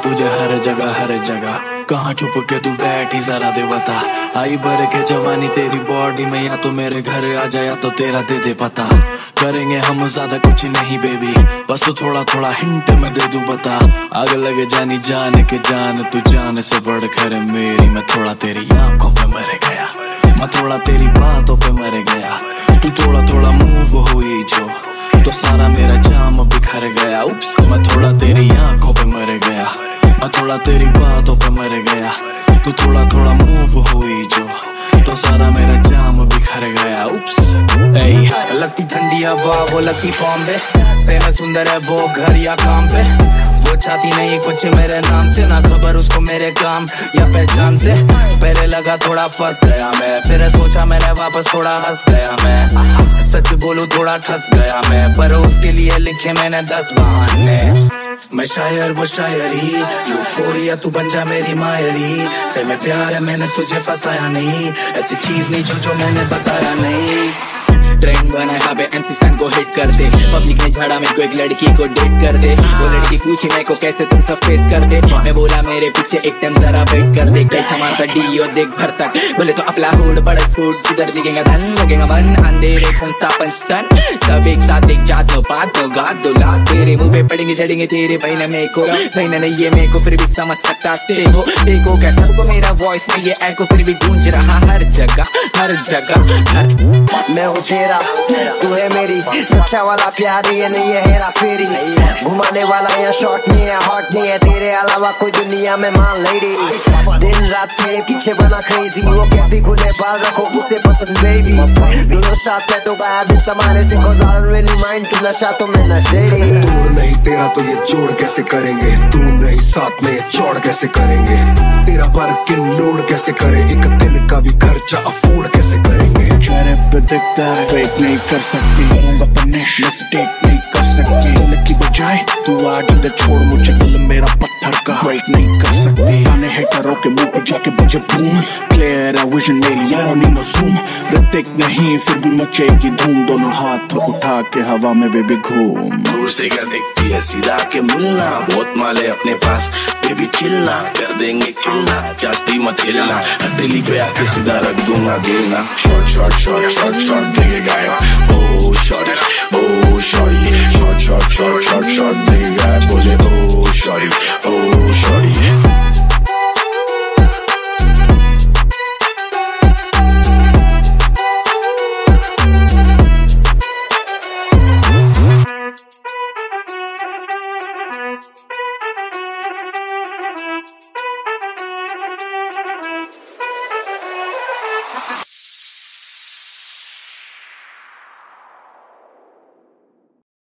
तुझे हर जगह कहाँ छुप के तू बैठी जरा दे बता। आई भर के जवानी तेरी बॉडी में, या तो मेरे घर आ जा या तो तेरा दे दे पता। करेंगे हम ज्यादा कुछ नहीं बेबी, बस तो थोड़ा थोड़ा हिंट मैं दे दूं बता। आग लगे जानी जान के जान, तू जान से बढ़कर है मेरी। मैं थोड़ा तेरी आंखों पे मर गया, मैं थोड़ा तेरी बातों पे मर गया। तू थोड़ा थोड़ा मूव हुई जो, तो सारा मेरा जाम बिखर गया। उप्स, मैं थोड़ा तेरी आंखों पे मर गया, मैं थोड़ा तेरी बातों पे मर गया। तू थोड़ा थोड़ा मूव हुई जो, तो सारा मेरा जाम बिखर गया। उप्स, लगती ठंडी हवा वो लगती बॉम्बे से, मैं सुंदर है वो घर या काम पे। वो चाहती नहीं कुछ मेरे नाम से, ना खबर उसको मेरे काम या पहचान से। पहले लगा थोड़ा फंस गया मैं, फिर सोचा मैंने वापस थोड़ा हंस गया मैं। सच बोलूं थोड़ा ठस गया मैं, पर उसके लिए लिखे मैंने 10 बहाने। मैं शायर वो शायरी, यूफोरिया तू बन जा मेरी मायरी। से में प्यार है मैंने तुझे फंसाया नहीं, ऐसी चीज नहीं जो मैंने बताया नहीं। ट्रेंड बना यहाँ पे MC सन को हिट कर दे, पब्लिक ने झाड़ा मेरे को एक लड़की को डेट कर दे। वो लड़की पूछी मेरे को कैसे तुम सब फेस कर दे, मैं बोला मेरे पीछे एक टाइम जरा वेट कर दे। कई सामान का डीओ देख भर तक, बोले तो अपना हुड बड़ा सूट, जिधर दिखेगा धन लगेगा मन। अंधेरे कौन सा पंचसन, सब एक साथ एक जात नो बात नो गात दो लात। तेरे मुंह पे पड़ेंगे चढ़ेंगे तेरे बहना मेरे को, बहना नहीं ये मेरे को फिर भी समझ सकता तेरे। देखो क्या सबको मेरा वॉइस में ये एको फिर भी गूंज रहा हर जगह हर जगह। मैं हूँ तेरा तू है मेरी, सच्चा वाला प्यार ये नहीं है हेरा फेरी। घुमाने वाला या शॉर्ट नहीं है हॉट नहीं है, तेरे अलावा कोई दुनिया में मान लेडी। दिन रात तेरे पीछे बना क्रेजी, वो कहती खुले बाल रखो उसे पसंद बेबी। दोनों साथ में तो गाया भी समाने से, cause I don't really mind, तू नशा तो मैं नशेड़ी। तोड़ नहीं तेरा तो ये जोड़ कैसे करेंगे, तू नहीं साथ में ये जोड़ कैसे करेंगे। तेरा बर्किन लोड कैसे करे, एक दिन का भी खर्चा अफोर्ड कैसे करेंगे। चेहरे पे दिखता है फेक नहीं कर सकती, करूंगा पनिश मिस्टेक नहीं कर सकती। दिल की बजाय तू आज दे छोड़ मुझे, दिल मेरा पत्थर का ब्रेक नहीं कर सकती। गाने हेटरों के मुंह पे जाके बजे बूम, क्लियर है विजन मेरी यार नी नो जूम। ऋतिक नहीं फिर भी मचेगी धूम, दोनों हाथ उठा के हवा में बेबी घूम। दूर से क्या देखती है सीधा के मुल्ला, बहुत माले अपने पास बेबी चिल्ला, कर देंगे किल्ला जास्ती मत हिलना। दिल्ली पे आके सीधा रख दूंगा गिरना। Short short short short short देंगे गायब, ओ शॉर्ट ओ short short short short short short देंगे गायब। बोले ओ शॉर्ट ओ शॉर्ट